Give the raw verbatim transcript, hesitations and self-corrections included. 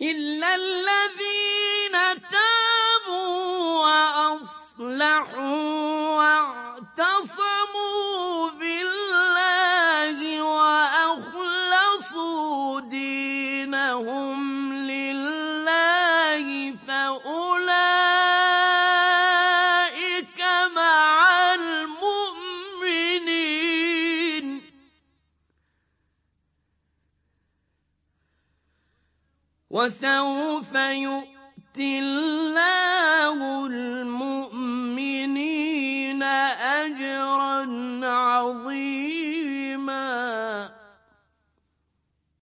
إِلَّا الَّذِينَ تَابُوا وَأَصْلَحُوا وَاعْتَصَمُوا بِاللَّهِ وَأَخْلَصُوا دِينَهُمْ لِلَّهِ فَأُولَٰئِكَ مَعَ الْمُؤْمِنِينَ ۖ وَسَوْفَ يُؤْتِ اللَّهُ